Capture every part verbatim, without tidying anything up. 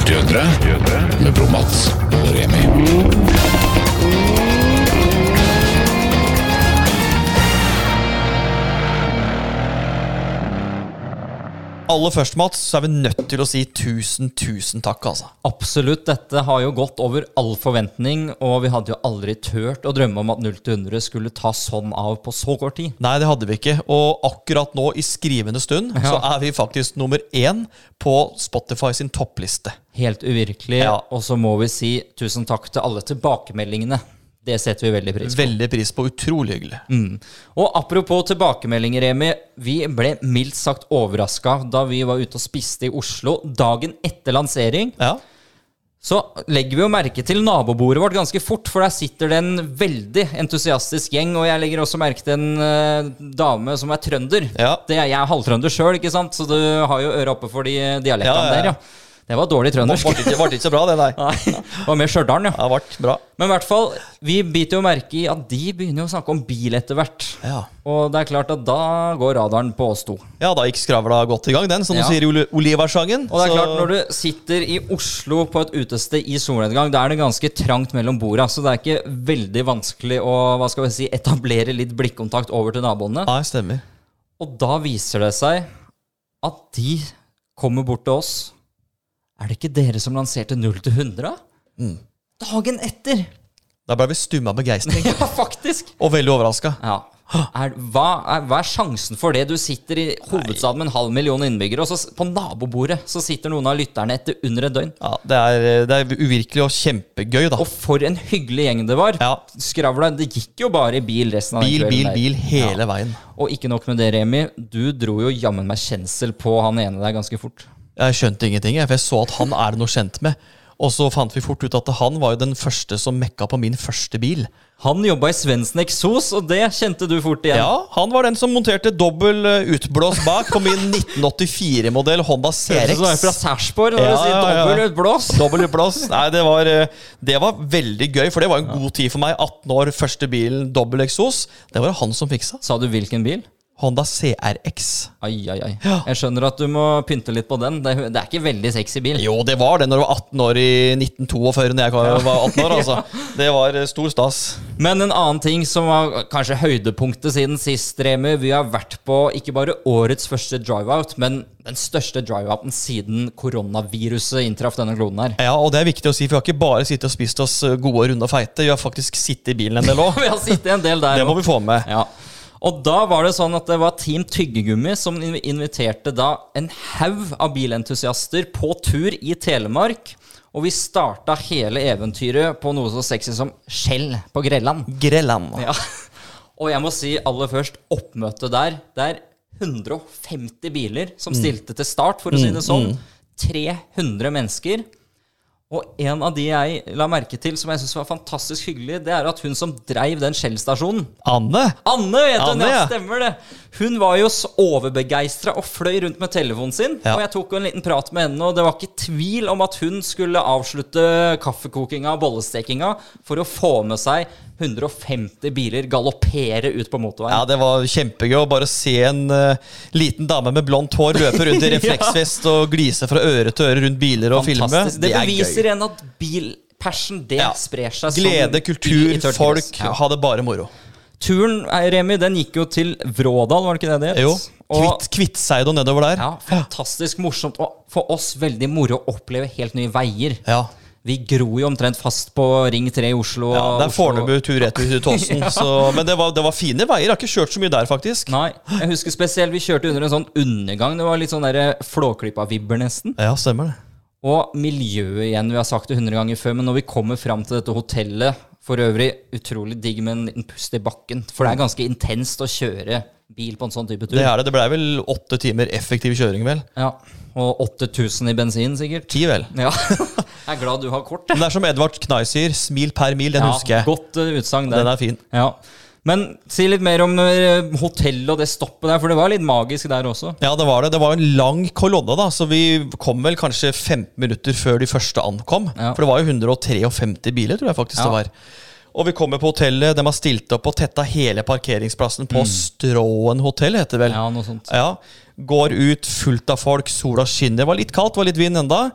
Partyødre med Bro Mats og Remi. Aller først, Mats, så er vi nødt til å si tusen, tusen takk, altså. Absolutt, dette har jo gått over all forventning, og vi hadde jo aldri tørt å drømme om at null til hundre skulle ta sånn av på så kort tid. Nei, det hadde vi ikke, og akkurat nå i skrivende stund, ja. Så er vi faktisk nummer én på Spotify sin toppliste. Helt uvirkelig, ja. Og så må vi si tusen takk til alle tilbakemeldingene. Det setter vi veldig pris på. Veldig pris på, utrolig hyggelig. Mm. Og apropos tilbakemeldinger, Remi, vi ble mildt sagt overrasket da vi var ute og spiste i Oslo dagen etter lansering. Ja. Så legger vi jo merke til nabobordet vårt ganske fort, for der sitter det en veldig entusiastisk gjeng, og jeg legger også merke til en uh, dame som er trønder. Ja. Det er, jeg er halvtrønder selv, ikke sant? Så du har jo øret oppe for de dialektene ja, ja, ja. der, ja. Det var dårlig trøndersk. Det var, var ikke så bra, det der. Nei, det var mer Stjørdalen, ja. Det var bra. Men i hvert fall, vi biter jo merke i at de begynner jo å snakke om bil etter hvert. Ja. Og det er klart at da går radaren på oss to. Ja, da gikk skravla godt i gang, den, som Ja. du sier i Oliversangen. Og det er så... klart, når du sitter i Oslo på et utested i solnedgang, da er det ganske trangt mellom borda, så det er ikke veldig vanskelig å, hva skal vi si, etablere litt blikkontakt over til naboene. Nei, stemmer. Og da viser det seg at de kommer bort til oss. Er det ikke dere som lanserte null til hundre? Mm. Dagen etter! Da ble vi stumma begeistring. Ja, faktisk. Og veldig overrasket. Ja. Er, hva, er, hva er sjansen for det? Du sitter i hovedstaden med en halv million innbyggere, og så på nabobordet så sitter noen av lytterne etter under et døgn. Ja, det er, det er uvirkelig og kjempegøy, da. Og for en hyggelig gjeng det var. Ja. Skravla, det gikk jo bare i bil resten av bil, den bil, kvelden. bil, bil, hele ja. veien. Og ikke nok med det, Remi. Du dro jo jammen meg kjensel på han ene der ganske fort. Jeg skjønte ingenting, for jeg så at han er det noe kjent med. Og så fant vi fort ut at han var jo den første som mekka på min første bil. Han jobbet i Svendsen Exos, og det kjente du fort igjen. Ja, han var den som monterte dobbel utblås bak på min nitten åttifire-modell Honda C R X. Så du er fra Sarsborg når ja, du sier dobbel utblås? Dobbel utblås. Nei, det var, det var veldig gøy, for det var en god tid for meg. atten år, første bilen, dobbel eksos. Det var han som fiksa. Sa du hvilken bil? Honda C R X. Ai, ai, ai. Ja. Jeg skjønner at du må pynte litt på den. Det, det er ikke veldig sexy bil. Jo, det var det når du var atten år i nitten forty når jeg var atten år. Altså. Det var stor stas. Men en annen ting som var kanskje høydepunktet siden sist, Remi. Vi har vært på ikke bare årets første drive-out, men den største drive-outen siden koronaviruset inntraff denne kloden her. Ja, og det er viktig å si, for vi har ikke bare sittet og spist oss gode, runde og feite. Vi har faktisk sittet i bilen en del også. Vi har sittet en del der. Det må vi få med. Ja. Og da var det sånn at det var Team Tyggegummi som inviterte da en haug av bilentusiaster på tur i Telemark. Og vi startet hele eventyret på noe så sexy som Skjell på Grelland. Grelland. Ja. Og jeg må si aller først, oppmøtet der, det er hundre og femti biler som stilte til start, for å si det sånn. tre hundre mennesker. Og en av de jeg la merke til som jeg synes var fantastisk hyggelig, det er at hun som drev den Shell-stasjonen, Anne! Anne, vet du, Anne, ja, ja. stemmer det. Hun var jo så overbegeistret og fløy rundt med telefonen sin, Ja. og jeg tok jo en liten prat med henne, og det var ikke tvil om at hun skulle avslutte kaffekokinga og bollestekinga for å få med seg hundre og femti biler galoppere ut på motorveien. Ja, det var kjempegøy å bare se en uh, liten dame med blondt hår løpe rundt i refleksvest og glise fra øre til øre rundt biler og filme. Fantastisk. Det, Det er beviser gøy. igjen at bilpassion, det Ja. sprer seg Glede, som kultur, ild i tørt folk, gress. Ja. ha det bare moro. Turen, Remi, den gikk jo til Vrådal, var det ikke det det het? Jo, Og Kvitt, Kvitseid og nedover der. ja, fantastisk morsomt, og for oss veldig moro å oppleve helt nye veier. Ja. Vi gror jo omtrent fast på Ring tre i Oslo. Ja, det er Oslo- Fornebu tur etter til Tåsen. så, men det var, det var fine veier. Jeg har ikke kjørt så mye der, faktisk. Nei, jeg husker spesielt vi kjørte under en sånn undergang. Det var litt sånn der Flåklypa-vibber nesten. Ja, stemmer det. Og miljøet igjen, vi har sagt det hundre ganger før, men når vi kommer fram til dette hotellet, for øvrig utrolig digg med en liten pust i bakken, for det er ganske intenst å kjøre bil på en sånn type tur. Det er det. Det ble vel åtte timer effektiv kjøring, vel? Ja, og åtte tusen i bensin sikkert. Ti, vel? Ja, jeg er glad du har kort. Men det er som Edvard Knay sier, smil per mil, den Ja, husker jeg. godt uh, utsagn der. Den er fin. Ja. Men si litt mer om uh, hotellet og det stoppet der, for det var litt magisk der også. Ja, det var det. Det var en lang kolonne, da, så vi kom vel kanskje femten minutter før de første ankom. Ja. For det var jo hundre og femti biler, tror jeg faktisk Ja. det var. Og vi kommer på hotellet, de har stilt opp og tetta hele parkeringsplassen på Stråen hotell, heter det vel. Ja, noe sånt. Ja, går ut fullt av folk, sola skinner. Det var litt kaldt, det var litt vind enda.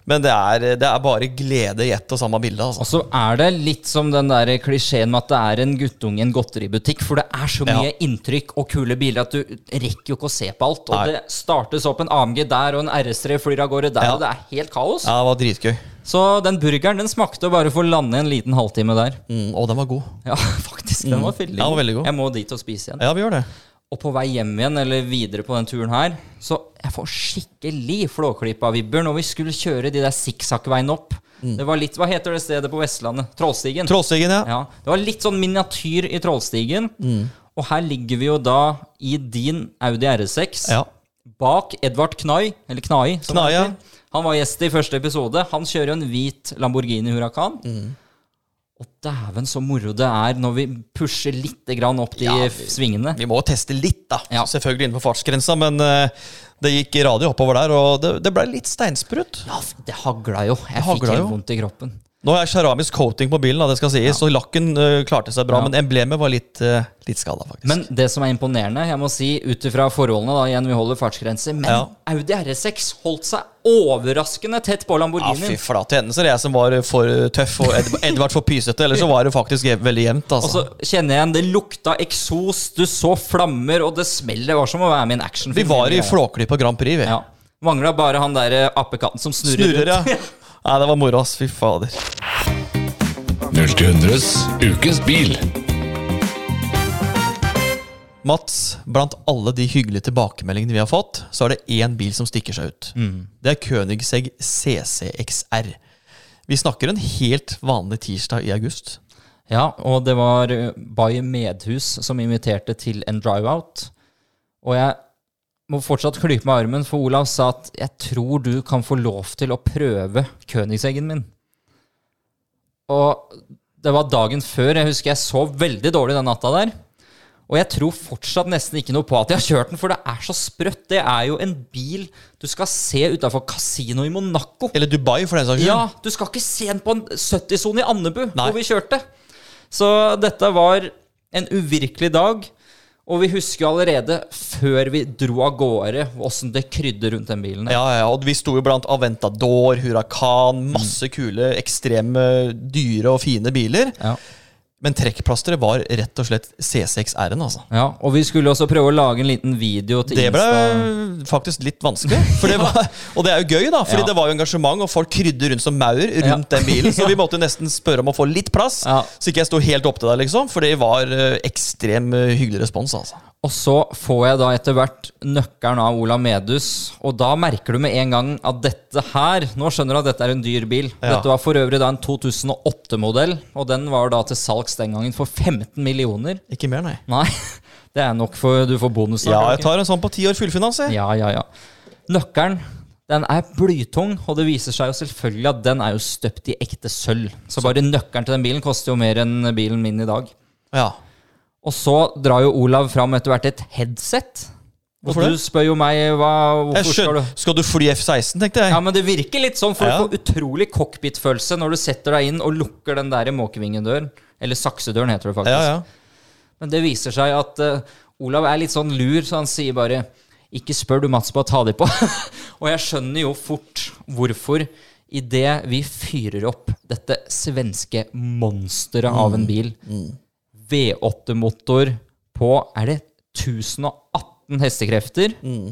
Men det er, det er bare glede i ett og samme bilde. Altså. Og så er det litt som den der klisjeen med at det er en guttunge i en godteributikk, for det er så mye Ja. inntrykk og kule biler at du rekker jo ikke å se på alt. Og Nei. det startes opp en A M G der, og en R S tre flyr av gårde der, Ja. og det er helt kaos. Ja, det var dritgøy. Så den burgeren, den smakte bare for å lande en liten halvtime der. Mm, og den var god. Ja, faktisk, den var veldig Ja, den var god. veldig god. Jeg må dit og spise igjen. Ja, vi gjør det. Og på vei hjem igjen, eller videre på den turen her, så jeg får skikkelig Flåklypa-vibber når vi skulle kjøre de der sikksakk-veien opp. Det var litt, hva heter det stedet på Vestlandet? Trollstigen. Trollstigen, ja. Ja, det var litt sånn miniatyr i Trollstigen. Og her ligger vi jo da i din Audi R S seks, Ja. bak Edvard Knai, eller Knai, som Knai, han ja. heter. Han var gjest i første episode. Han kjører jo en hvit Lamborghini Huracan. Og dæven så moro det er når vi pusher litt grann opp de Ja, vi- f- svingene. Vi må teste litt, da. Ja. Selvfølgelig innenfor fartsgrensa, men eh, det gikk radio oppover der, og det, det ble litt steinsprut. Ja, det hagla jo. Jeg fikk hagla helt jo. vondt i kroppen. Nå er keramisk coating på bilen, da, det skal sies, så lakken eh, klarte seg bra, Ja. men emblemet var litt, uh, litt skada, faktisk. Men det som er imponerende, jeg må si ut ifra forholdene, da, igjen vi holder fartsgrenser, men Ja. Audi R S seks holdt seg overraskende tett på Ja, Lamborghini. fy flate henne, så det er jeg som var for tøff og Ed Edvard for pysete, eller så var det faktisk je- veldig jevnt, Og så altså. kjenner jeg igjen, det lukta eksos, du så flammer, og det smeller. Det var som å være med i en actionfilm. Vi var i Flåklypa Grand Prix, vi. Ja. Mangla bare han der eh, appekatten som snurrer, Snurrer, ja. rundt. Nei, det var moro, ass. Fy fader. null til hundres ukens bil. Mats, blant alle de hyggelige tilbakemeldingene vi har fått, så er det én bil som stikker seg ut. Det er Koenigsegg C C X R. Vi snakker en helt vanlig tirsdag i august. Ja, og det var eh, Bayer Medhus som inviterte til en drive-out. Og jeg må fortsatt klype meg i armen, for Olav sa at jeg tror du kan få lov til å prøve Koenigseggen min. Og det var dagen før. Jeg husker jeg sov veldig dårlig den natta der. Og jeg tror fortsatt nesten ikke noe på at jeg har kjørt den, for det er så sprøtt. Det er jo en bil du skal se utenfor kasino i Monaco. Eller Dubai, for den saks skyld. Ja, du skal ikke se den på en sytti-sone i Andebu, Nei. hvor vi kjørte. Så dette var en uvirkelig dag. Og vi husker jo allerede før vi dro av gårde hvordan det krydde rundt den bilen. Ja, ja, og vi sto jo blant Aventador, Huracan, masse kule, ekstreme, dyre og fine biler. Ja. Men trekkplasteret var rett og slett C C X R-en, altså. Ja, og vi skulle også prøve å lage en liten video til Det ble Insta. faktisk litt vanskelig. For det var, og det er jo gøy, da, fordi Ja. det var jo engasjement, og folk krydde rundt som maur rundt den bilen. Så vi måtte nesten spørre om å få litt plass, Ja. så ikke jeg sto helt opp til deg, liksom. For det var eh, ekstrem eh, hyggelig respons, altså. Og så får jeg da etter hvert nøkkelen av Olav Medhus, og da merker du med en gang at dette her, nå skjønner du at dette er en dyr bil. Ja. Dette var for øvrig da en to tusen og åtte-modell, og den var da til salgs den gangen for femten millioner. Ikke mer, nei. Nei, det er nok for du får bonus. Ja, jeg tar en sånn på ti år fullfinans, jeg. Ja, ja, ja. Nøkkelen, den er blytung, og det viser seg jo selvfølgelig at den er jo støpt i ekte sølv. Så bare nøkkelen til den bilen koster jo mer enn bilen min i dag. Ja. Og så drar jo Olav fram etter hvert et headset. Og Hvorfor du det? spør jo meg hva, Jeg hvorfor skal du... skjønner. Skal du fly F seksten, tenkte jeg. Ja, men det virker litt sånn, for Ja. du får utrolig cockpit-følelse når du setter deg inn og lukker den der måkevingendøren. Eller saksedøren heter det faktisk. Ja, ja. Men det viser seg at uh, Olav er litt sånn lur, så han sier bare ikke spør du Mats på å ta de på. Og jeg skjønner jo fort hvorfor i det vi fyrer opp dette svenske monsteret av en bil. V åtte-motor på, er det tusen og atten hestekrefter?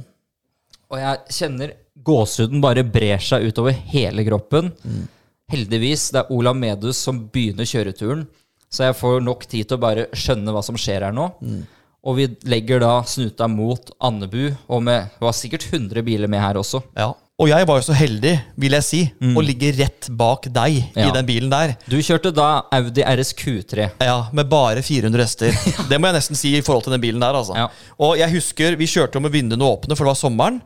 Og jeg kjenner gåsehuden bare brer seg utover hele kroppen. Heldigvis, det er Olav Medhus som begynner kjøreturen, så jeg får nok tid til å bare skjønne hva som skjer her nå. Og vi legger da snuta mot Andebu, og med, det var sikkert hundre biler med her også. Ja. Og jeg var jo så heldig, vil jeg si, å ligge rett bak deg Ja. i den bilen der. Du kjørte da Audi R S Q tre. Ja, med bare fire hundre hester. Det må jeg nesten si i forhold til den bilen der, altså. Ja. Og jeg husker, vi kjørte jo med vinduene åpne, for det var sommeren.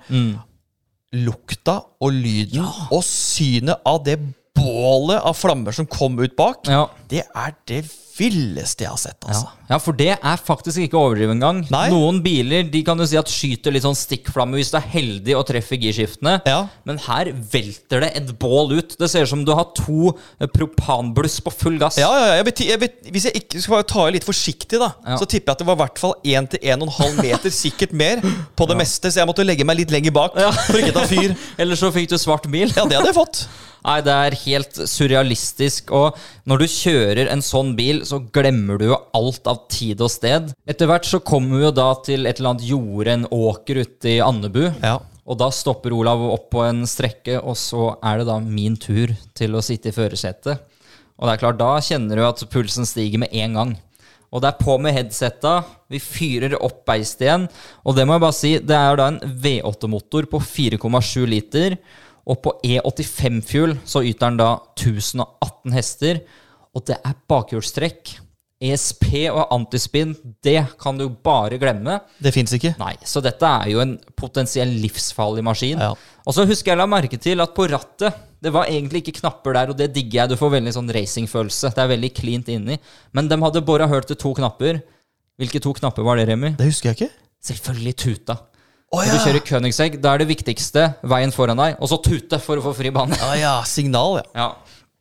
Lukta og lyden og synet av det bålet av flammer som kom ut bak. Ja. det er det villeste jeg har sett, altså. Ja. ja, for det er faktisk ikke overdrivet engang. Nei. Noen biler, de kan du si at skyter litt sånn stikkflamme hvis du er heldig og treffer girskiftene. Ja. Men her velter det et bål ut. Det ser ut som du har to propanbluss på full gass. Ja, ja, ja. Jeg vet, jeg vet, hvis jeg ikke skal bare ta litt forsiktig da, Ja. så tipper jeg at det var i hvert fall en til en og en halv meter, sikkert mer, på det meste, så jeg måtte legge meg litt lenger bak, for ikke ta fyr. Eller så fikk du svart bil. Ja, det hadde jeg fått. Nei, det er helt surrealistisk, og når du kjører en sånn bil, så glemmer du jo alt av tid og sted. Etter hvert så kommer vi jo da til et eller annet jorde, en åker ute i Andebu, Ja. og da stopper Olav opp på en strekke, og så er det da min tur til å sitte i førersetet. Og det er klart, da kjenner du at pulsen stiger med en gang. Og det er på med headsetta, vi fyrer opp beist igjen, og det må jeg bare si, det er da en V åtte motor på fire komma sju liter, og på E åttifem-fuel så yter den da tusen og atten hester, og det er bakhjulstrekk. E S P og antispinn, det kan du bare glemme. Det finnes ikke. Nei, så dette er jo en potensiell livsfarlig maskin. Ja. Og så husker jeg la merke til at på rattet, det var egentlig ikke knapper der, og det digger jeg, du får veldig sånn racingfølelse. Det er veldig cleant inni. Men de hadde bare hørt til to knapper. Hvilke to knapper var det, Remy? Det husker jeg ikke. Selvfølgelig tuta. Å, Når ja. du kjører Koenigsegg, da er det viktigste veien foran deg, og så tute for å få fri bane. Ja, ja, signal, ja. Ja.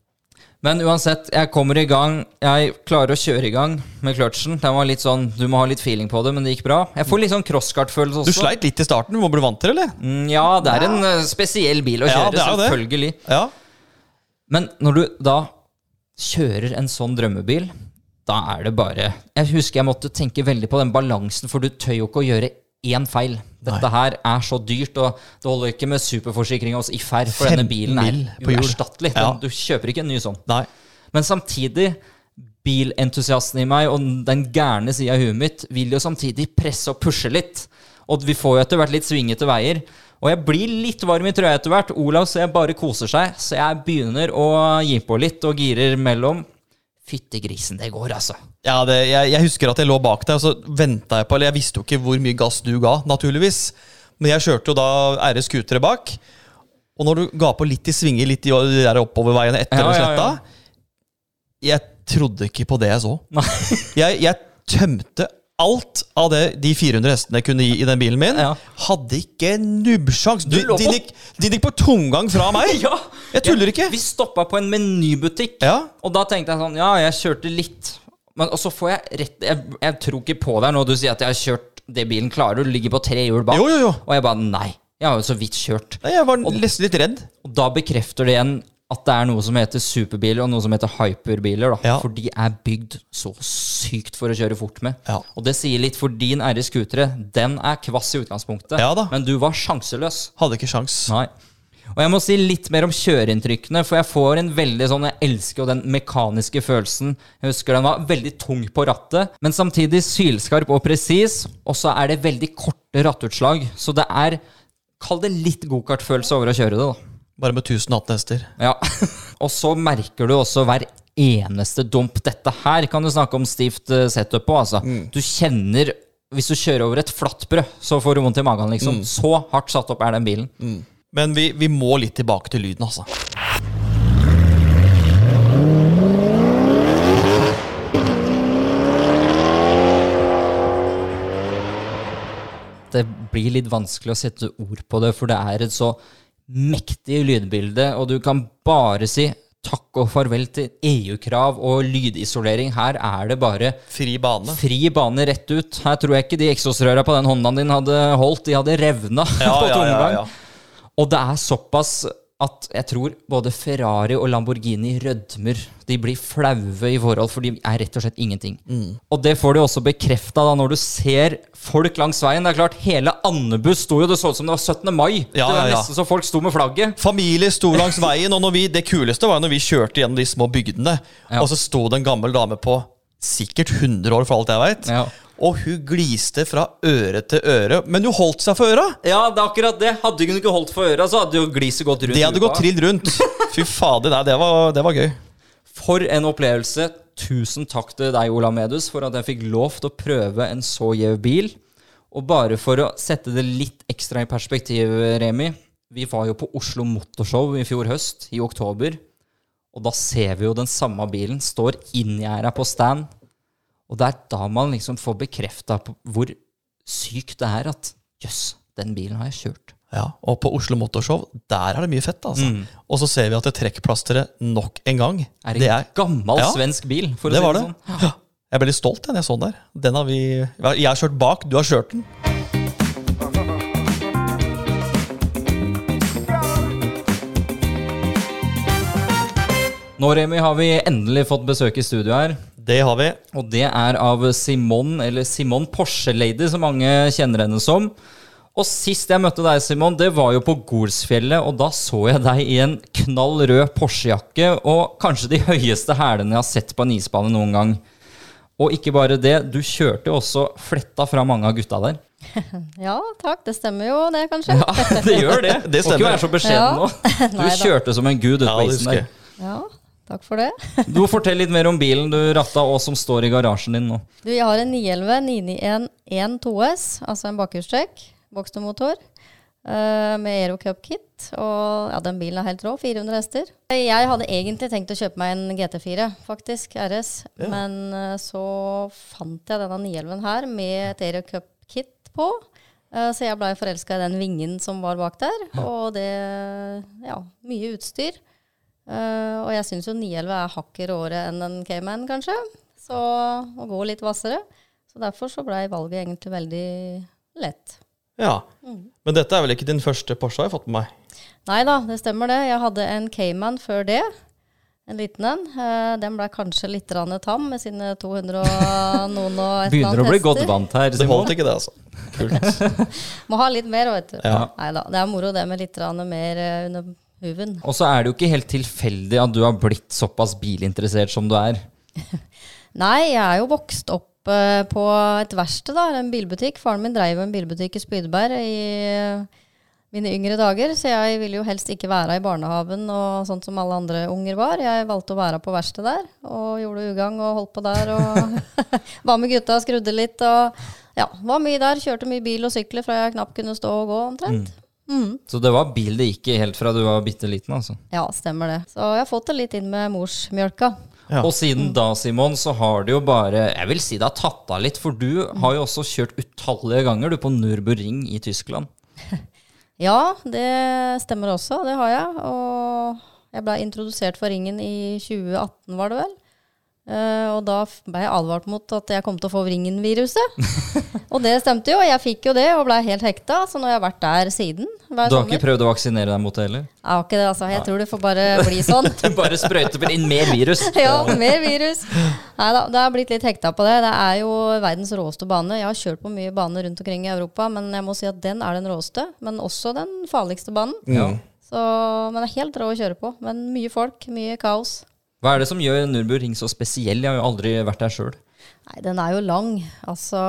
Men uansett, jeg kommer i gang. Jeg klarer å kjøre i gang med kløtsjen. Den var litt sånn, du må ha litt feeling på det, men det gikk bra. Jeg får litt sånn crosskart-følelse også. Du sleit litt i starten, du må bli vant til det, eller? Mm, ja, det er en uh, spesiell bil å Ja, kjøre, det er jo det. selvfølgelig. Ja. Men når du da kjører en sånn drømmebil, da er det bare... Jeg husker jeg måtte tenke veldig på den balansen, for du tør jo ikke å gjøre én feil. Dette her er så dyrt, og det holder ikke med superforsikring hos I F R, for denne bilen er femten mil på hjul. uerstattelig. Ja. Du kjøper ikke en ny sånn. Nei. Men samtidig, bilentusiasten i meg og den gærne siden av huet mitt vil jo samtidig presse og pushe litt. Og vi får jo etter hvert litt svingete veier. Og jeg blir litt varm i trøya etter hvert. Olav ser bare koser seg, så jeg begynner å gi på litt og girer mellom. Fytte grisen, det går altså. Ja, det, jeg, jeg husker at jeg lå bak deg, og så ventet jeg på, eller jeg visste jo ikke hvor mye gass du ga, naturligvis. Men jeg kjørte jo da R S-skutere bak, og når du ga på litt i svinger, litt i de der oppoverveiene etter Ja, og ja, sletta, ja. jeg trodde ikke på det jeg så. Nei. Jeg, jeg tømte alt av det de fire hundre hestene kunne gi i den bilen min. Ja. Hadde ikke nubbsjans. Du lå på- De gikk, de gikk på tomgang fra meg. Ja, Jeg tuller ikke. Vi stoppet på en menybutikk, Ja. og da tenkte jeg sånn, ja, jeg kjørte litt. Men og så får jeg rett, jeg, jeg tror ikke på deg når du sier at jeg har kjørt det bilen klarer, du ligger på tre hjul bak. Jo, jo, jo. Og jeg bare, nei, jeg har jo så vidt kjørt. Nei, jeg var nesten litt redd. Og da bekrefter det igjen at det er noe som heter superbiler og noe som heter hyperbiler, da. Ja. For de er bygd så sykt for å kjøre fort med. Ja. Og det sier litt for din R S-skutere. Den er kvass i utgangspunktet, Ja da. men du var sjanseløs. Hadde ikke sjans. Nei. Og jeg må si litt mer om kjøreinnrykkene, for jeg får en veldig sånn, jeg elsker jo den mekaniske følelsen. Jeg husker den var veldig tung på rattet, men samtidig sylskarp og presis, og så er det veldig korte rattutslag, så det er, kall det litt go-kart-følelse over å kjøre det da. Bare med tusen og atten hester. Ja, og så merker du også hver eneste dump. Dette her kan du snakke om stivt eh, setup på, altså. Du kjenner, hvis du kjører over et flattbrød, så får du vondt i magen, liksom. Så hardt satt opp er den bilen. Men vi, vi må litt tilbake til lyden, altså. Det blir litt vanskelig å sette ord på det, for det er et så mektig lydbilde, og du kan bare si takk og farvel til E U-krav og lydisolering. Her er det bare Fri bane. fri bane rett ut. Her tror jeg ikke de eksosrøra på den Hondaen din hadde holdt, de hadde revna Ja, på ja, ja, tomgang. ja. Og det er såpass at jeg tror både Ferrari og Lamborghini rødmer. De blir flaue i forhold, for de er rett og slett ingenting. Og det får du også bekreftet da, når du ser folk langs veien. Det er klart, hele Andebu sto jo, det så ut som det var syttende mai. Ja, det var ja, ja. nesten så folk sto med flagget. Familie sto langs veien, og når vi, det kuleste var når vi kjørte gjennom de små bygdene, Ja. og så sto det en gammel dame på sikkert hundre år for alt jeg vet, Ja. og hun gliste fra øre til øre, men hun holdt seg for øra. Ja, det er akkurat det. Hadde hun ikke holdt for øra, så hadde jo gliset gått rundt. Det hadde gått trill rundt. Fy fader, nei, det var, det var gøy. For en opplevelse. Tusen takk til deg, Ola Medus, for at jeg fikk lov til å prøve en så gjev bil. Og bare for å sette det litt ekstra i perspektiv, Remi. Vi var jo på Oslo Motorshow i fjor høst, i oktober. og da ser vi jo den samme bilen står inngjerdet på stand, og det er da man liksom får bekreftet på hvor sykt det er at, jøss, den bilen har jeg kjørt. Ja, og på Oslo Motorshow, der er det mye fett, altså. Mm. Og så ser vi at det trekkplasteret nok en gang. Er det en det er, gammel ja, svensk bil, for å si det, det sånn? Ja. Jeg ble litt stolt den jeg så der. Den har vi, jeg har kjørt bak, du har kjørt den. Nå, Remi, har vi endelig fått besøk i studio her. Det har vi. Og det er av Simon, eller Simon Porsche Lady, som mange kjenner henne som. Og sist jeg møtte deg, Simon, det var jo på Golsfjellet, og da så jeg deg i en knall rød Porsche-jakke, og kanskje de høyeste hælene jeg har sett på en isbane noen gang. Og ikke bare det, du kjørte også fletta fra mange av gutta der. Ja, takk, det stemmer jo det, kanskje. Ja, det gjør det. Det stemmer. Må ikke være så beskjeden ja. Nå. Du kjørte som en gud ut på isen der. Ja, takk for det. Du må fortelle litt mer om bilen du ratta, og som står i garasjen din nå. Du, jeg har en ni elleve ni ni en en to S, altså en bakhjulstrekk, boksmotor, med Aero Cup kit, og ja, den bilen er helt rå, fire hundre hester. Jeg hadde egentlig tenkt å kjøpe meg en G T fire, faktisk, R S, ja. Men så fant jeg denne ni elleve her med et Aero Cup kit på, så jeg ble forelsket i den vingen som var bak der, og det, ja, mye utstyr. Og jeg synes jo ni elleve er hakket råere enn en Cayman, kanskje, så å gå litt vassere. Så derfor så ble valget egentlig veldig lett. Ja, mm. Men dette er vel ikke din første Porsche jeg har fått med meg? Neida, det stemmer det. Jeg hadde en Cayman før det, en liten en. Den ble kanskje litt tam med sine to hundre og noen og et Begynner å bli godt vant her, Simon. Det holdt ikke det, altså. Kult. Må ha litt mer, vet du. Ja. Neida, det er moro det med litt mer under huven. Og så er det jo ikke helt tilfeldig at du har blitt såpass bilinteressert som du er. Nei, jeg er jo vokst opp på et verksted da, en bilbutikk. Faren min drev en bilbutikk i Spydeberg i mine yngre dager, så jeg ville jo helst ikke være i barnehaven og sånt som alle andre unger var. Jeg valgte å være på verksted der, og gjorde ugagn og holdt på der, og var med gutta, skrudde litt, og ja, var mye der, kjørte mye bil og sykler fra jeg knapt kunne stå og gå omtrent. Mm. Mm. Så det var bil det gikk i helt fra du var bitteliten, altså? Ja, stemmer det. Så jeg har fått det litt inn med morsmjølka. Ja. Og siden da, Simon, så har det jo bare, jeg vil si det har tatt av litt, for du har jo også kjørt utallige ganger du på Nürburgring i Tyskland. Ja, det stemmer også, det har jeg, og jeg ble introdusert for ringen i tjue atten, var det vel? Uh, og da ble jeg advart mot at jeg kom til å få ringen-viruset. Og det stemte jo, og jeg fikk jo det og ble helt hekta, så nå har jeg vært der siden. Du har sommer. Ikke prøvd å vaksinere deg mot det heller? Jeg har ikke det, altså. Jeg tror det får bare bli sånn. Du bare sprøyter inn mer virus. Ja, mer virus. Neida, det har blitt litt hekta på det. Det er jo verdens råeste bane. Jeg har kjørt på mye baner rundt omkring i Europa, men jeg må si at den er den råeste, men også den farligste banen. Ja. Så, men det er helt rå å kjøre på. Men mye folk, mye kaos. Hva er det som gjør Nürburgring så spesiell? Jeg har jo aldri vært der selv. Nei, den er jo lang. Altså,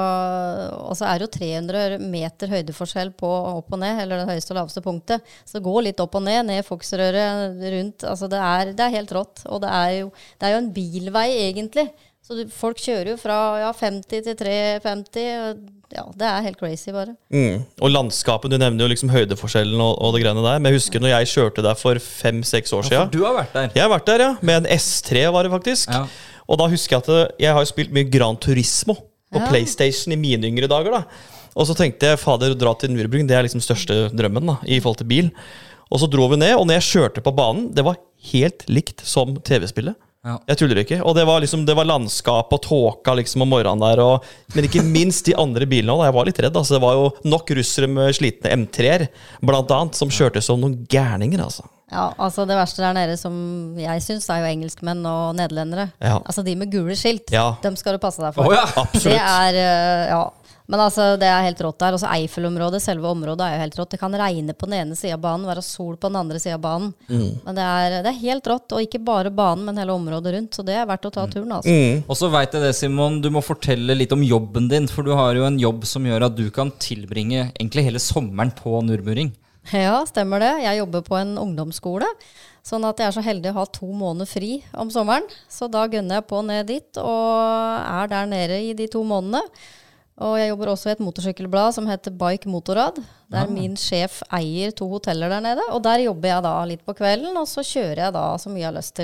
og så er det jo tre hundre meter høydeforskjell på opp og ned, eller det høyeste og laveste punktet. Så det går litt opp og ned, ned Foksrøret, rundt. Altså, det er, det er helt rått. Og det er jo, det er jo en bilvei, egentlig. Så du, folk kjører jo fra ja, femti til tre femti. Ja, det er helt crazy, bare. Mm. Og landskapet, du nevner jo liksom høydeforskjellen og, og det greiene der. Men jeg husker når jeg kjørte der for fem seks år siden. Ja, du har vært der. Jeg har vært der, ja. Med en S tre var det faktisk. Ja. Og da husker jeg at jeg har spilt mye Gran Turismo på ja. PlayStation i mine yngre dager da. Og så tenkte jeg, fader, å dra til Nürburgring, det er liksom største drømmen da, i forhold til bil. Og så dro vi ned, og når jeg kjørte på banen, det var helt likt som T V-spillet. Ja. Jeg tuller ikke. Og det var, liksom, det var landskap og tåka liksom om morgenen der. Og, men ikke minst de andre bilene også. Jeg var litt redd. Altså. Det var jo nok russere med slitne M tre-er, blant annet, som kjørte som noen gærninger. Altså. Ja, altså det verste der nede som jeg synes er jo engelskmenn og nederlendere. Ja. Altså de med gule skilt, ja. Dem skal du passe deg for. Oh, ja. Absolutt. Det er, ja. Men altså det er helt rått der. Også Eiffel-området, selve området er jo helt rått. Det kan regne på den ene siden av banen, være sol på den andre siden av banen. Mm. Men det er, det er helt rått, og ikke bare banen, men hele området rundt. Så det er verdt å ta turen, altså. Mm. Og så vet jeg det, Simon, du må fortelle litt om jobben din, for du har jo en jobb som gjør at du kan tilbringe egentlig hele sommeren på Nürburgring. Ja, stemmer det. Jeg jobber på en ungdomsskole, sånn at jeg er så heldig å ha to måneder fri om sommeren. Så da gønner jeg på ned dit, og er der nede i de to månedene. Og jeg jobber også i et motorsykkelblad som heter Bike Motorrad, der ah. min sjef eier to hoteller der nede. Og der jobber jeg da litt på kvelden, og så kjører jeg da så mye jeg har lyst til.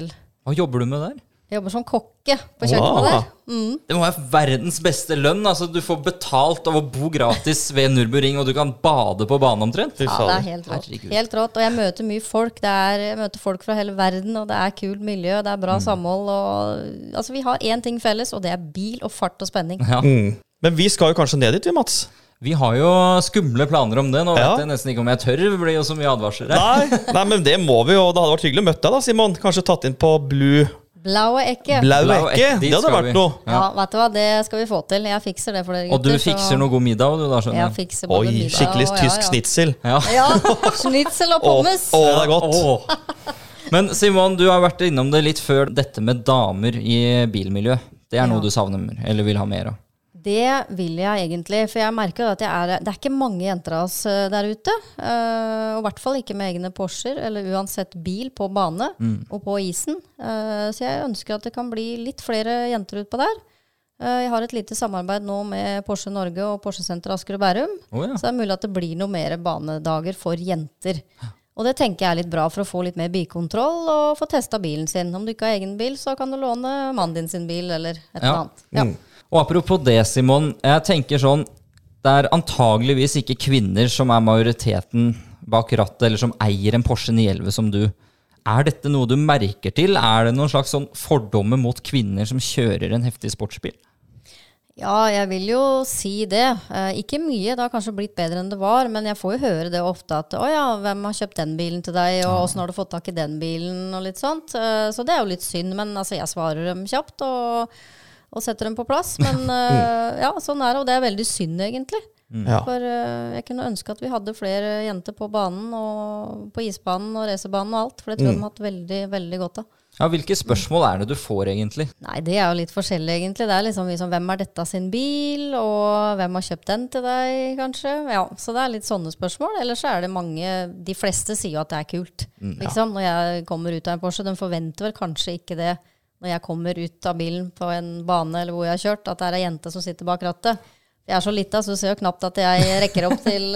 Hva jobber du med der? Jeg jobber som kokke på kjøkkenet Wow. der. Mm. Det må være verdens beste lønn. Altså, du får betalt av å bo gratis ved Nürburgring, og du kan bade på banen omtrent. Fy Ja, det fader. er helt rått. Herregud. Helt rått. Og jeg møter mye folk. Det er, jeg møter folk fra hele verden, og det er kult miljø, det er bra samhold. Og, altså, vi har én ting felles, og det er bil og fart og spenning. Ja. Mm. Men vi skal jo kanskje ned dit, vi, Mats. Vi har jo skumle planer om det. Nå Ja. vet jeg nesten ikke om jeg tør. Det blir jo så mye advarsler her. Nei, nei, men det må vi jo. Det hadde vært hyggelig å møte deg da, Simon. Kanskje tatt inn på Blue Blaue ekke. Blau Blau ekke. Ekke, dit Det hadde skal vært vi. noe. Ja, vet du hva, det skal vi få til. Jeg fikser det for dere Og du gutter, så- fikser noe god middag, og du da, skjønner Jeg jeg. fikser både Oi, middag skikkelig og- tysk ja, ja. snitsel. Ja. Ja, schnitzel og Å, pommes. å, det er godt. Åh. Men Simon, du har vært innom det litt før. Dette med damer i bilmiljø, det er noe Ja. du savner eller vil ha mer av? Det vil jeg egentlig, for jeg merker jo at jeg er, det er ikke mange jenter av oss eh, der ute. eh, og i hvert fall ikke med egne Porscher, eller uansett bil på bane og på isen. Eh, så jeg ønsker at det kan bli litt flere jenter utpå der. Eh, jeg har et lite samarbeid nå med Porsche Norge og Porsche-senter Asker og Bærum. Å, ja. Så det er mulig at det blir noe mer banedager for jenter. Og det tenker jeg er litt bra for å få litt mer bilkontroll og få testa bilen sin. Om du ikke har egen bil, så kan du låne mannen din sin bil eller et Ja. eller annet. Ja. Og apropos det, Simon. Jeg tenker sånn, det er antageligvis ikke kvinner som er majoriteten bak rattet, eller som eier en Porsche ni elleve som du. Er dette noe du merker til? Er det noen slags sånn fordommer mot kvinner som kjører en heftig sportsbil? Ja, jeg vil jo si det. Eh, ikke mye, det har kanskje blitt bedre enn det var, men jeg får jo høre det ofte at å ja, hvem har kjøpt den bilen til deg, og åssen har du fått tak i den bilen, og litt sånt. Eh, så det er jo litt synd, men altså, jeg svarer dem kjapt og, og setter dem på plass. Men eh, ja, sånn er det, og det er veldig synd egentlig. Ja. For eh, jeg kunne ønske at vi hadde flere jenter på banen, og på isbanen og racerbanen og alt, for det tror jeg de har hatt veldig, veldig godt av. Ja, hvilke spørsmål er det du får egentlig? Nei, det er jo litt forskjellig egentlig. Det er liksom, liksom hvem er dette sin bil, og hvem har kjøpt den til deg, kanskje? Ja, så det er litt sånne spørsmål. Ellers så er det mange, de fleste sier jo at det er kult. Liksom, når jeg kommer ut av en Porsche, de forventer vel kanskje ikke det når jeg kommer ut av bilen på en bane eller hvor jeg har kjørt, at det er en jente som sitter bak rattet. Jeg er så lita, så du ser jo knapt at jeg rekker opp til...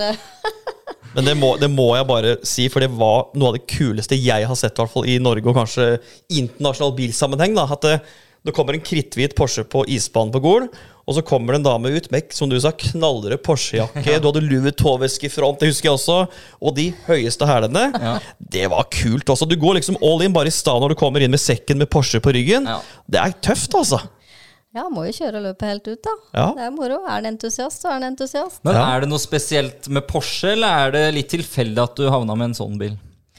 Men det må, det må jeg bare si, for det var noe av det kuleste jeg har sett, i hvert fall i Norge, og kanskje internasjonal bilsammenheng, da, at det, det kommer en kritthvit Porsche på isbanen på Gol, og så kommer det en dame ut med, som du sa, knallrød Porsche-jakke, du hadde Louis Vuitton-veske i front, det husker jeg også, og de høyeste hælene. Ja. Det var kult også. Du går liksom all in bare i stedet når du kommer inn med sekken med Porsche på ryggen. Ja. Det er tøft, altså. Ja, må jo kjøre løpet helt ut da. Ja. Det er moro. Er det entusiast, så er det entusiast. Men Ja. er det noe spesielt med Porsche, eller er det litt tilfeldig at du havna med en sånn bil?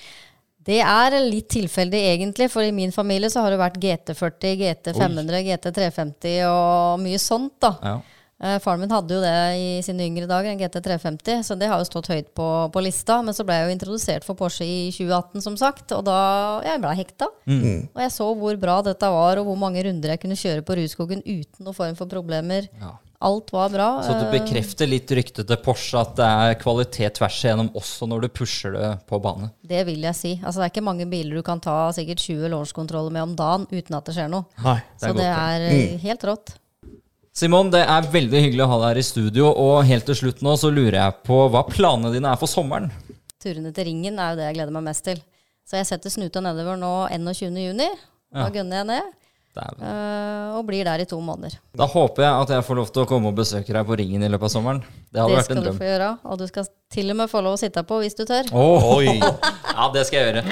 Det er litt tilfeldig egentlig, for i min familie så har det vært G T førti, G T fem hundre, G T tre femti og mye sånt da. Ja. Eh, faren min hadde jo det i sine yngre dager, en G T tre femti, så det har jo stått høyt på, på lista. Men så ble jeg jo introdusert for Porsche i tjue atten, som sagt, og da jeg ble hekta. Og jeg så hvor bra dette var, og hvor mange runder jeg kunne kjøre på Rudskogen uten noen form for problemer. Ja. Alt var bra. Så du bekrefter litt ryktet til Porsche at det er kvalitet tvers igjennom også når du pusher det på bane? Det vil jeg si. Altså, det er ikke mange biler du kan ta sikkert tjue launchkontroller med om dagen uten at det skjer noe. Nei. Så godt det poeng. er eh, helt rått. Simon, det er veldig hyggelig å ha deg her i studio, og helt til slutt nå så lurer jeg på hva planene dine er for sommeren? Turene til Ringen er jo det jeg gleder meg mest til. Så jeg setter snuta nedover nå enogtyvende juni. Da Ja. gunner jeg ned, Dæven. eh, og blir der i to måneder. Da håper jeg at jeg får lov til å komme og besøke deg på Ringen i løpet av sommeren. Det hadde Det vært skal en du drøm. få gjøre, og du skal til og med få lov å sitte på hvis du tør. Åh, Oi. ja, det skal jeg gjøre.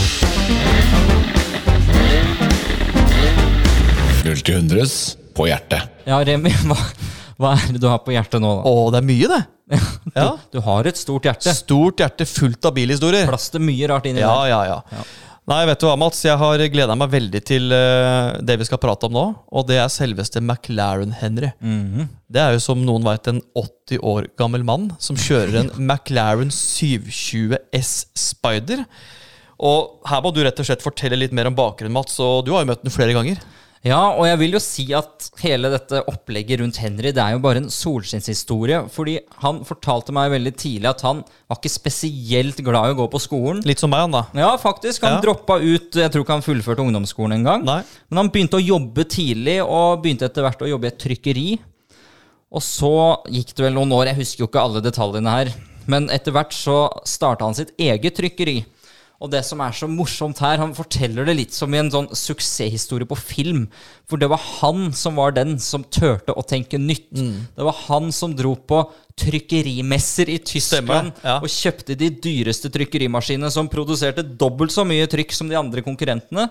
Null til hundres på hjertet. Ja, Remi, hva, hva er det du har på hjertet nå da? Å, det er mye det. Ja. Du har et stort hjerte. Stort hjerte fullt av bilhistorier. Plass til mye rart inni Ja, der. ja, ja. Nei, vet du hva, Mats? Jeg har gledet meg veldig til eh, det vi skal prate om nå, og det er selveste McLaren-Henry. Mhm. Det er jo som noen vet en åtti år gammel mann som kjører en McLaren syv tjue S Spider. Og her må du rett og slett fortelle litt mer om bakgrunnen, Mats, og du har jo møtt den flere ganger. Ja, og jeg vil jo si at hele dette opplegget rundt Henry, det er jo bare en solskinnshistorie, fordi han fortalte meg veldig tidlig at han var ikke spesielt glad i å gå på skolen. Litt som meg, han da. Ja, faktisk. Han Ja. droppa ut, jeg tror ikke han fullførte ungdomsskolen en gang. Nei. Men han begynte å jobbe tidlig, og begynte etter hvert å jobbe i et trykkeri. Og så gikk det vel noen år, jeg husker jo ikke alle detaljene her, men etter hvert så starta han sitt eget trykkeri. Og det som er så morsomt her, han forteller det litt som i en sånn suksesshistorie på film. For det var han som var den som tørte å tenke nytt. Mm. Det var han som dro på trykkerimesser i Tyskland ja. og kjøpte de dyreste trykkerimaskinene som produserte dobbelt så mye trykk som de andre konkurrentene.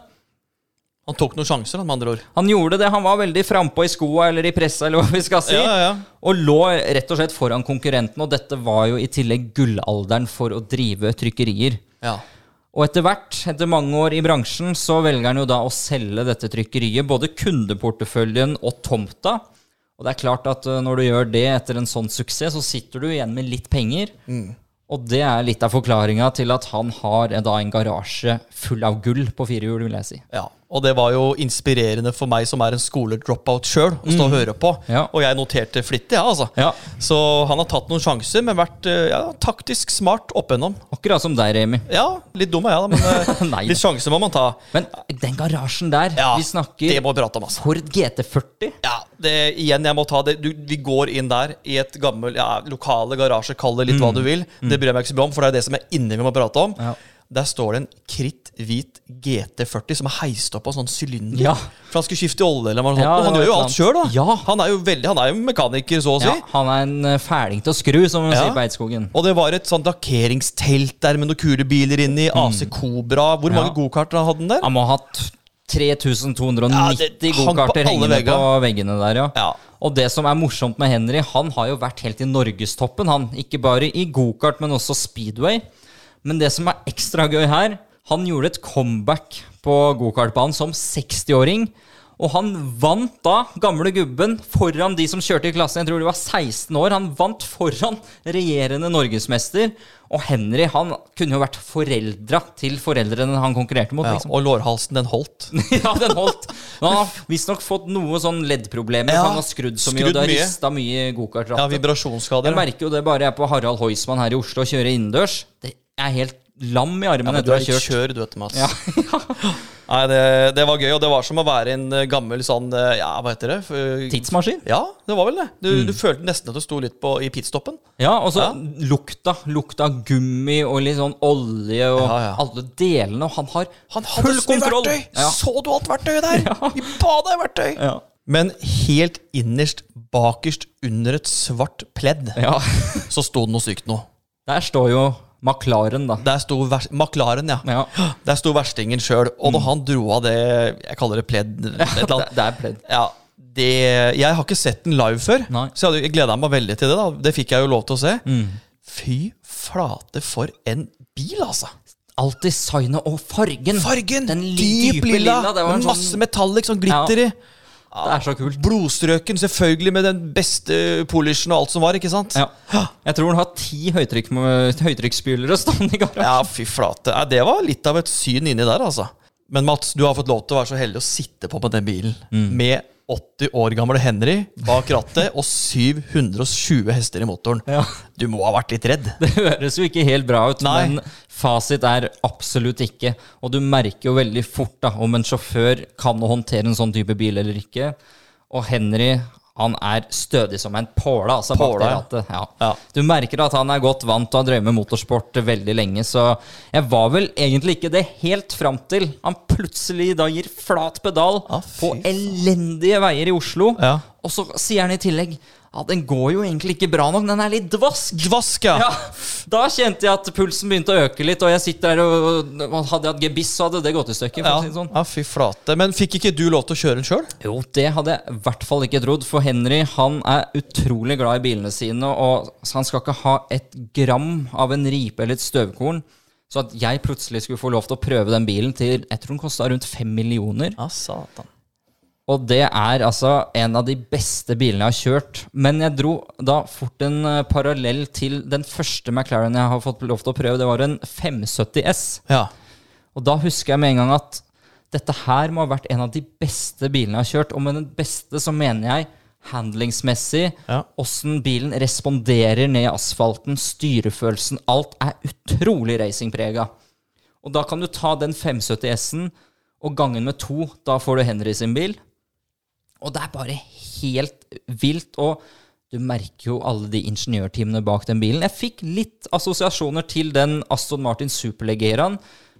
Han tok noen sjanser, med andre ord. Han gjorde det, han var veldig frempå i skoa eller i pressa, eller hva vi skal si. Ja, ja. Og lå rett og slett foran konkurrenten, og dette var jo i tillegg gullalderen for å drive trykkerier. Ja. Og etter hvert, etter mange år i bransjen, så velger han jo da å selge dette trykkeriet, både kundeporteføljen og tomta. Og det er klart at når du gjør det etter en sånn suksess, så sitter du igjen med litt penger. Mm. Og det er litt av forklaringen til at han har da en garasje full av gull på fire hjul, vil jeg si. Ja, og det var jo inspirerende for meg som er en skole-dropout selv, å stå og høre på. Ja. Og jeg noterte flittig, ja, altså. Ja. Så han har tatt noen sjanser, men vært ja, taktisk smart oppigjennom. Akkurat som deg, Remi. Ja, litt dum er jeg da, men Nei, litt sjanser må man ta. Men den garasjen der, ja, vi snakker det må vi prate om, altså. Ford G T førti. Ja, det, igjen, jeg må ta det. Du, vi går inn der i et gammel, ja, lokale garasje, kall det litt mm. hva du vil. Det bryr jeg meg ikke så mye om, for det er det som er inne vi må prate om. Ja. Der står det en kritthvit G T førti som er heist opp av sånn cylinder. Ja. For han skulle skifte olje eller noe sånt. Ja, han gjør jo alt selv da. Ja. Han er jo veldig, han er jo mekaniker, så å si. Ja, han er en fæling til å skru, som man ja. sier på Eidskogen. Og det var et sånt lakkeringstelt der med noen kule biler inni, mm. A C Cobra. Hvor mange ja. go-karter hadde den der? Han må ha hatt tre tusen to hundre nitti ja, go-karter hengende vegger. På veggene der, ja. ja. Og det som er morsomt med Henry, han har jo vært helt i Norgestoppen, han. Ikke bare i go-kart, men også speedway. Men det som er ekstra gøy her, han gjorde et comeback på go-kartbanen som sekstiåring, og han vant da, gamle gubben, foran de som kjørte i klassen, jeg tror de var seksten år, han vant foran regjerende norgesmester, og Henry, han kunne jo vært foreldra til foreldrene han konkurrerte mot. Ja, liksom. Og lårhalsen, den holdt. Ja, den holdt. Men han har visst nok fått noe sånn leddproblemer, ja, han har skrudd så mye, og det har ristet mye go-kartrattet. Ja, vibrasjonsskader. Jeg merker jo det bare jeg er på Harald Heusmann her i Oslo og kjører innendørs. Det er helt lam i armen ja, etter å ha kjørt. Kjør, du vet, Mats. Ja. Nei, det, det var gøy, og det var som å være en gammel sånn, ja, hva heter det? Tidsmaskin? Ja, det var vel det. Du, mm. du følte nesten at du sto litt på, i pitstoppen. Ja, og så ja. lukta, lukta gummi og litt sånn olje og ja, ja. alle delene, og han har han full kontroll. Verktøy. Ja. Så du alt verktøyet der? Ja. Vi badet i verktøy. Ja. Men helt innerst, bakerst under et svart pledd, ja. så sto det noe sykt noe. Der står jo McLaren, da. Der sto McLaren, ja. ja. Der sto verstingen selv. Og når mm. han dro av det, jeg kaller det pledd. Ja, det, det er pledd. Ja, det, jeg har ikke sett den live før, Nei. så jeg, jeg gledet meg veldig til det. da. Det fikk jeg jo lov til å se. Mm. Fy flate for en bil, altså. Alt designet og fargen. Fargen! Den dyp lilla, med masse sånn... metallic, sånn glitter i. Ja. Ja, det er så kult. Blodstrøken, selvfølgelig med den beste polishen og alt som var, ikke sant? Ja. Jeg tror den har ti høytrykk, høytrykksspylere stående i garasjen. Ja, fy flate. Ja, det var litt av et syn inni der, altså. Men Mats, du har fått lov til å være så heldig å sitte på med den bilen. Mm. Med åtti år gamle Henry bak rattet og syv hundre og tjue hester i motoren. Ja. Du må ha vært litt redd. Det høres jo ikke helt bra ut, Nei. men fasit er absolutt ikke. Og du merker jo veldig fort da, om en sjåfør kan håndtere en sånn type bil eller ikke. Og Henry, han er stødig som en påle, altså påle, bak det rattet. Ja. Ja. Du merker at han er godt vant til å drømme med motorsport veldig lenge, så jeg var vel egentlig ikke det helt frem til han plutselig da gir flat pedal ah, på elendige veier i Oslo, ja. og så sier han i tillegg, ja, den går jo egentlig ikke bra nok, den er litt dvask. Dvask, ja. ja. Da kjente jeg at pulsen begynte å øke litt, og jeg sitter der og, og hadde jeg hatt gebiss, så hadde det gått i stykker. Ja. Si sånn. Ja, fy flate. Men fikk ikke du lov til å kjøre den selv? Jo, det hadde jeg i hvert fall ikke trodd, for Henry, han er utrolig glad i bilene sine, og han skal ikke ha et gram av en ripe eller et støvkorn. Så at jeg plutselig skulle få lov til å prøve den bilen til, jeg tror den kostet rundt fem millioner. Ja, satan. Og det er altså en av de beste bilene jeg har kjørt. Men jeg dro da fort en parallell til den første McLaren jeg har fått lov til å prøve. Det var en fem sytti S. Ja. Og da husker jeg med en gang at dette her må ha vært en av de beste bilene jeg har kjørt. Og med den beste så mener jeg handlingsmessig, ja. hvordan bilen responderer ned i asfalten, styrefølelsen, alt er utrolig racingprega. Og da kan du ta den fem sytti S-en og gangen med to, da får du Henry sin bil. Og det er bare helt vilt, og du merker jo alle de ingeniørteamene bak den bilen. Jeg fikk litt assosiasjoner til den Aston Martin Superleggeraen,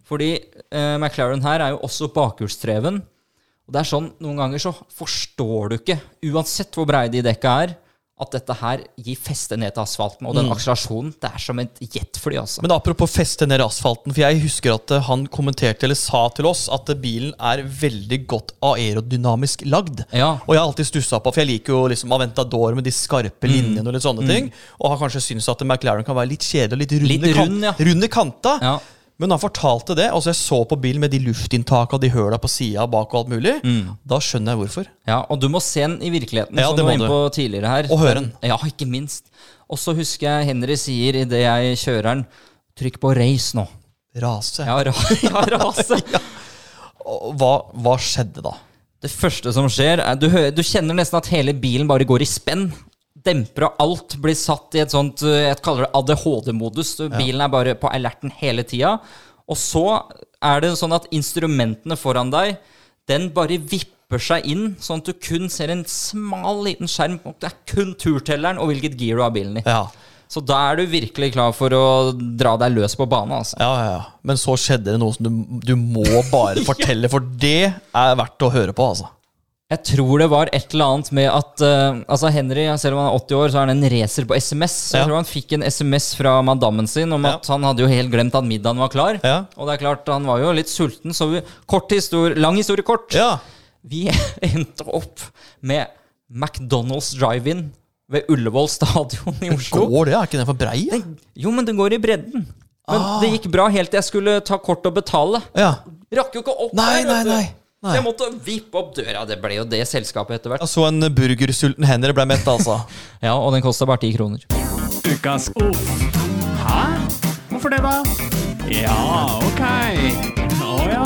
Fordi eh, McLaren her er jo også bakhjulsdreven. Og det er sånn, noen ganger så forstår du ikke, uansett hvor breie de dekka er, at dette her gir feste ned til asfalten, og den mm. akselerasjonen, det er som et jetfly, altså. Men apropos feste ned i asfalten, for jeg husker at han kommenterte eller sa til oss at bilen er veldig godt aerodynamisk lagd. Ja. Og jeg har alltid stusset på, for jeg liker jo liksom Aventador med de skarpe mm. linjene og litt sånne mm. ting, og har kanskje syntes at McLaren kan være litt kjedelig og litt runde, litt rund, ja. runde kanta. Ja. Men han fortalte det, altså jeg så på bilen med de luftinntak og de høla på siden bak og alt mulig, mm. da skjønner jeg hvorfor. Ja, og du må se den i virkeligheten, ja, som du var inne på tidligere her. Og høre den. Ja, ikke minst. Og så husker jeg Henry sier i det jeg kjører den, trykk på race nå. Rase. Ja, ra ja rase. ja. Hva, hva skjedde da? Det første som skjer, er, du, du kjenner nesten at hele bilen bare går i spenn. Demper og alt blir satt i et sånt, jeg kaller det A D H D-modus. Bilen er bare på alerten hele tida. Og så er det sånn at instrumentene foran deg, den bare vipper seg inn, sånn at du kun ser en smal liten skjerm. Det er kun turtelleren og hvilket gir du har bilen i. Ja. Så da er du virkelig klar for å dra deg løs på banen, altså. Ja, ja, ja. Men så skjedde det noe som du, du må bare fortelle, for det er verdt å høre på, altså. Jeg tror det var et eller annet med at uh, altså Henry, selv om han er åtti år, så er han en racer på S M S. Så ja. Jeg tror han fikk en S M S fra madammen sin om ja. At han hadde jo helt glemt at middagen var klar. Ja. Og det er klart, han var jo litt sulten, så vi, kort historie, lang historie kort. Ja. Vi endte opp med McDonald's drive-in ved Ullevål stadion i Oslo. Går det? Er ikke den for brei? Ja? Jo, men den går i bredden. Men ah. det gikk bra helt til jeg skulle ta kort og betale. Ja. Rakk jo ikke opp nei, der, nei, nei. Så jeg måtte vippe opp døra. Det ble jo det selskapet etter hvert. Så en burgersulten hender ble mett, altså. Ja, og den kostet bare ti kroner. Ukas Uff. Hæ? Hvorfor det da? Ja, ok. Åja.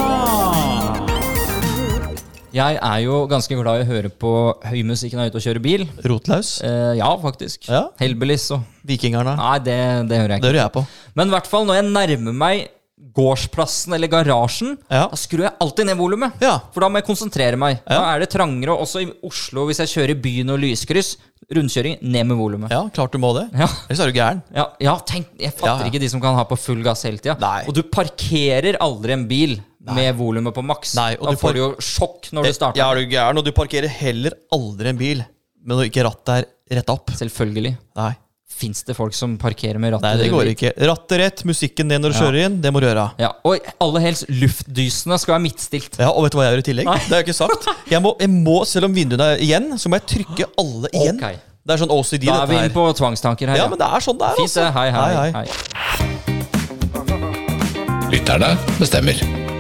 Jeg er jo ganske glad i å høre på høymusikk når jeg er ute og kjører bil. Rotlaus? Eh, ja, faktisk. Ja. Hellbillies og Vikingerne? Nei, det, det hører jeg ikke. Det hører jeg på. Men i hvert fall når jeg nærmer meg gårdsplassen eller garasjen, ja. Da skrur jeg alltid ned volumet. Ja. For da må jeg konsentrere meg. Ja. Da er det trangere, også i Oslo, hvis jeg kjører byen og lyskryss. Rundkjøring, ned med volumet. Ja, klart du må det. Ja. Ellers er du gæren. Ja, ja tenk, jeg fatter ja, ja. ikke de som kan ha på full gass hele tida. Nei. Og du parkerer aldri en bil Nei. Med volumet på maks. Nei, og da du får du jo sjokk når du starter. Ja, er du gæren, og du parkerer heller aldri en bil men når ikke rattet er rett opp. Selvfølgelig. Nei. Finns det folk som parkerer med rattet? Nei, det går ikke. Rattet rett, musikken ned når du ja. Kjører inn, det må du gjøre. Ja, og aller helst luftdysene skal være midtstilt. Ja, og vet du hva jeg gjør i tillegg? Nei. Det har jeg ikke sagt. Jeg må, jeg må, selv om vinduene er igjen, så må jeg trykke alle igjen. Okay. Det er sånn O C D da er vi inne på tvangstanker her. Ja, ja, men det er sånn det er. Fint det. Hei, hei, hei, hei. Lytterne bestemmer.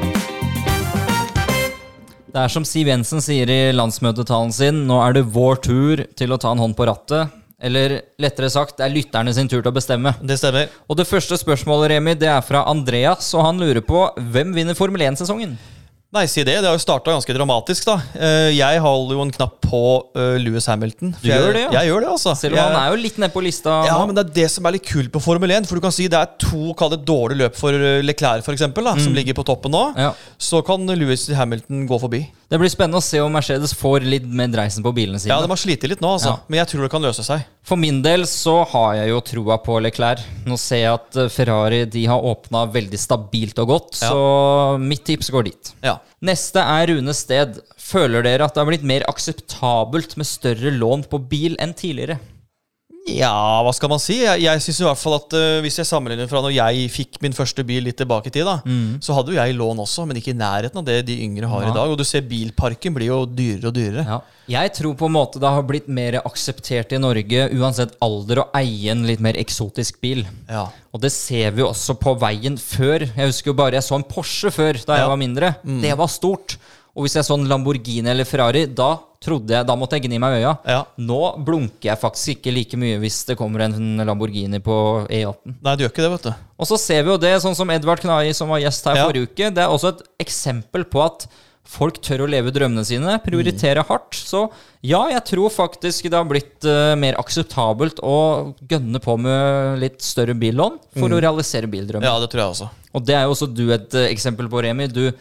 Det er som Siv Jensen sier i landsmøtetalen sin, nå er det vår tur til å ta en hånd på rattet. Eller lettere sagt, det er lytterne sin tur til å bestemme. Det stemmer. Og det første spørsmålet, Remi, det er fra Andreas, og han lurer på, hvem vinner Formel én-sesongen? Nei, si det. Det har jo startet ganske dramatisk da. Jeg holder jo en knapp på Lewis Hamilton. Du gjør det, ja? Jeg gjør det, altså. Selv om jeg, han er jo litt ned på lista. Ja, men det er det som er litt kult på Formel én. For du kan si det er to, kall det dårlige løp for Leclerc for eksempel, da, mm. som ligger på toppen nå. Ja. Så kan Lewis Hamilton gå forbi. Det blir spennende å se om Mercedes får litt med dreisen på bilene sine. Ja, de har slitt litt nå, altså. Ja. Men jeg tror det kan løse seg. For min del så har jeg jo troa på Leclerc. Nå ser jeg at Ferrari de har åpnet veldig stabilt og godt, ja. Så mitt tips går dit. Ja. Neste er Rune Sted. Føler dere at det har blitt mer akseptabelt med større lån på bil enn tidligere? Ja, hva skal man si? Jeg, jeg synes i hvert fall at uh, hvis jeg sammenligner fra når jeg fikk min første bil litt tilbake i tid, da, mm. så hadde jo jeg lån også, men ikke i nærheten av det de yngre har ja. I dag. Og du ser bilparken blir jo dyrere og dyrere. Ja. Jeg tror på en måte det har blitt mer akseptert i Norge, uansett alder, å eie en litt mer eksotisk bil. Ja. Og det ser vi også på veien før. Jeg husker jo bare jeg så en Porsche før, da jeg ja. Var mindre. Mm. Det var stort. Og hvis jeg så en Lamborghini eller Ferrari, da trodde jeg, da måtte jeg gni meg i øya. Ja. Nå blunker jeg faktisk ikke like mye hvis det kommer en Lamborghini på E atten. Nei, du gjør ikke det, vet du. Og så ser vi jo det, sånn som Edvard Knai som var gjest her ja. Forrige uke. Det er også et eksempel på at folk tør å leve drømmene sine, prioritere mm. hardt. Så ja, jeg tror faktisk det har blitt uh, mer akseptabelt å gønne på med litt større billån for mm. å realisere bildrømmen. Ja, det tror jeg også. Og det er jo også du et uh, eksempel på, Remi. Du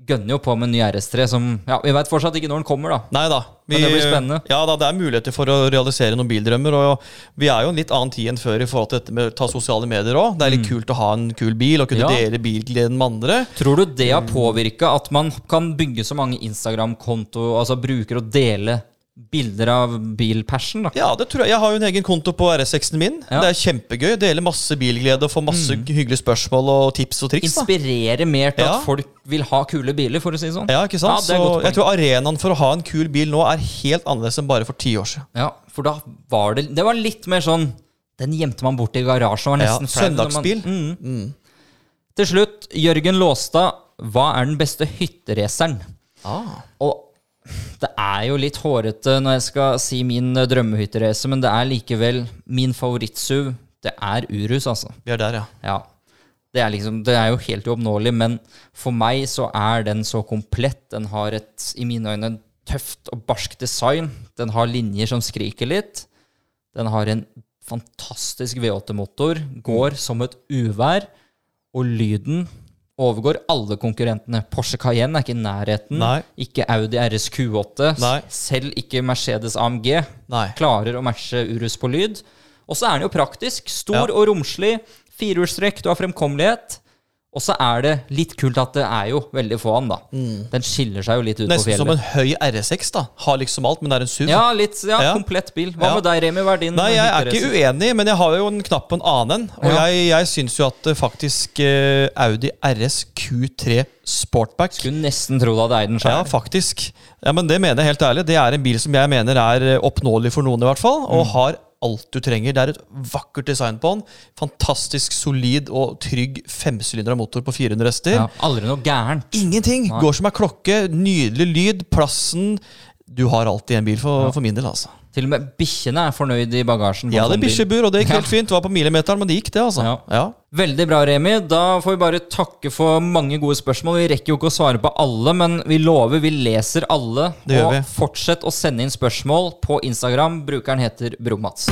gønner jo på med en ny R S tre som, ja, vi vet fortsatt ikke når den kommer da. Nei da. Vi, Men det blir spennende. Ja da, det er muligheter for å realisere noen bildrømmer, og vi er jo en litt annen tid enn før i forhold til dette med å ta sosiale medier også. Det er litt kult å ha en kul bil, og kunne Ja. dele bilgleden med andre. Tror du det har påvirket at man kan bygge så mange Instagram-konto, altså bruker å dele bilder av bilpersen da? Ja, det tror jeg. Jeg har jo en egen konto på R S seksen min. Ja. Det er kjempegøy. Deler masse bilglede og får masse hyggelige spørsmål og tips og triks. Da. Inspirere mer til Ja. at folk vil ha kule biler, for å si det sånn. Ja, ikke sant? Ja, det er Så godt poeng. jeg tror arenaen for å ha en kul bil nå er helt annerledes enn bare for ti år siden. Ja, for da var det, det var litt mer sånn, den gjemte man bort i garasjen, var Ja, nesten flau når man- søndagsbil. Mm. Til slutt, Jørgen Låstad, hva er den beste hytteraceren? Ah. Og det er jo litt hårete når jeg skal si min eh, drømmehytteracer, men det er likevel min favorittsuv. Det er Urus, altså. Vi er der, ja. Ja. Det er, liksom, det er jo helt uoppnåelig, men for meg så er den så komplett. Den har et, i mine øyne, tøft og barsk design. Den har linjer som skriker litt. Den har en fantastisk V åtte-motor. Går som et uvær. Og lyden overgår alle konkurrentene. Porsche Cayenne er ikke i nærheten. Nei. Ikke Audi R S Q åtte. Nei. Selv ikke Mercedes A M G. Nei. Klarer å matche Urus på lyd. Og så er den jo praktisk. Stor Ja. og romslig. Firehjulstrekk, du har fremkommelighet. Og så er det litt kult at det er jo veldig få an, da. Den skiller seg jo litt ut på Nesten som fjellet. en høy R S seks, da. Har liksom alt, men det er en SUV. Ja, litt, ja, Ja. komplett bil. Hva Ja. med deg, Remi? Hva er din Nei, jeg er ikke hytteracer? uenig, men jeg har jo en knapp på en annen. Og Ja. jeg, jeg syns jo at eh, faktisk eh, Audi R S Q tre Sportback Skulle nesten tro du hadde eid den Ja, selv. faktisk. Ja, men det mener jeg helt ærlig. Det er en bil som jeg mener er eh, oppnåelig for noen, i hvert fall. Og har alt du trenger. Det er et vakkert design på den. Fantastisk solid og trygg femsylindra motor på fire hundre hester. Ja, aldri noe gærent. Ingenting! Går som ei klokke. Nydelig lyd. Plassen. Du har alltid en bil for, for min del, altså. Til og med bikkjene er fornøyd i bagasjen. på Ja, det en er sånn bil. bikkjebur, og det gikk Ja. helt fint. Det var på millimeteren, men det gikk, det, altså. Ja. Ja. Veldig bra, Remi. Da får vi bare takke for mange gode spørsmål. Vi rekker jo ikke å svare på alle, men vi lover vi leser alle. Det gjør og vi. fortsett å sende inn spørsmål på Instagram. Brukeren heter Bromats.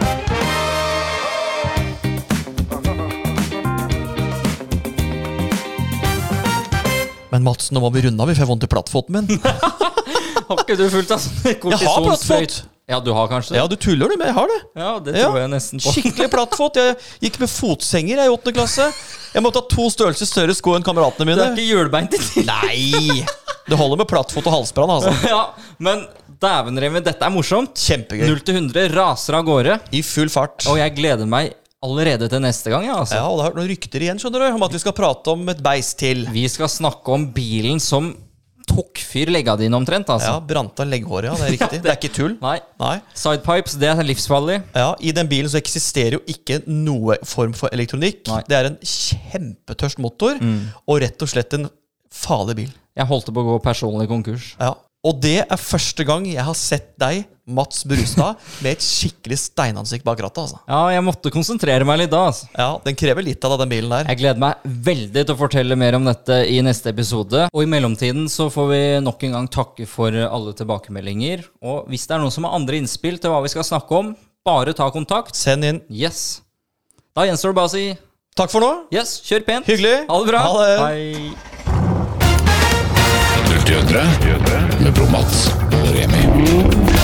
Men Mats, nå må vi runde av, vi får vondt i plattfoten min. Har ikke du fulgt av sånn Jeg har kortisonsprøyt? plattfot! Ja, du har kanskje det? Ja, du tuller du med, jeg har det. Ja, det Ja. tror jeg nesten på. Skikkelig plattfot. Jeg gikk med fotsenger jeg, i åttende klasse. Jeg måtte ha to størrelser større sko enn kameratene Det mine. er ikke hjulbeint i til. Nei! Det holder med plattfot og halsbrann, altså. Ja, men dæven, Remi, dette er morsomt. Kjempegøy. null til hundre raser av gårde. I full fart. Og jeg gleder meg allerede til neste gang, ja, altså. Ja, og det har vært noen rykter igjen, skjønner du, om at vi skal prate om et beist til. Vi skal snakke om bilen som tok fyr legga dine omtrent, altså. Ja, branta legghåret, ja, det er riktig. Det er ikke tull. Nei. Nei. Sidepipes, det er livsfarlig. Ja, I den bilen så eksisterer jo ikke noe form for elektronikk. Nei. Det er en kjempetørst motor, og rett og slett en farlig bil. Jeg holdt på å gå personlig konkurs. Ja. Og det er første gang jeg har sett deg, Mats Brustad, med et skikkelig steinansikt bak rattet. Altså. Ja, jeg måtte konsentrere meg litt da, altså. Ja, Den krever litt av deg, den bilen der. Jeg gleder meg veldig til å fortelle mer om dette i neste episode. Og i mellomtiden så får vi nok en gang takke for alle tilbakemeldinger. Og hvis det er noen som har andre innspill til hva vi skal snakke om, bare ta kontakt. Send inn. Yes. Da gjenstår det bare å si Takk for nå. yes, kjør pent. Hyggelig. Ha det bra. Ha det. Hei. null til hundre med Bromats og Remi.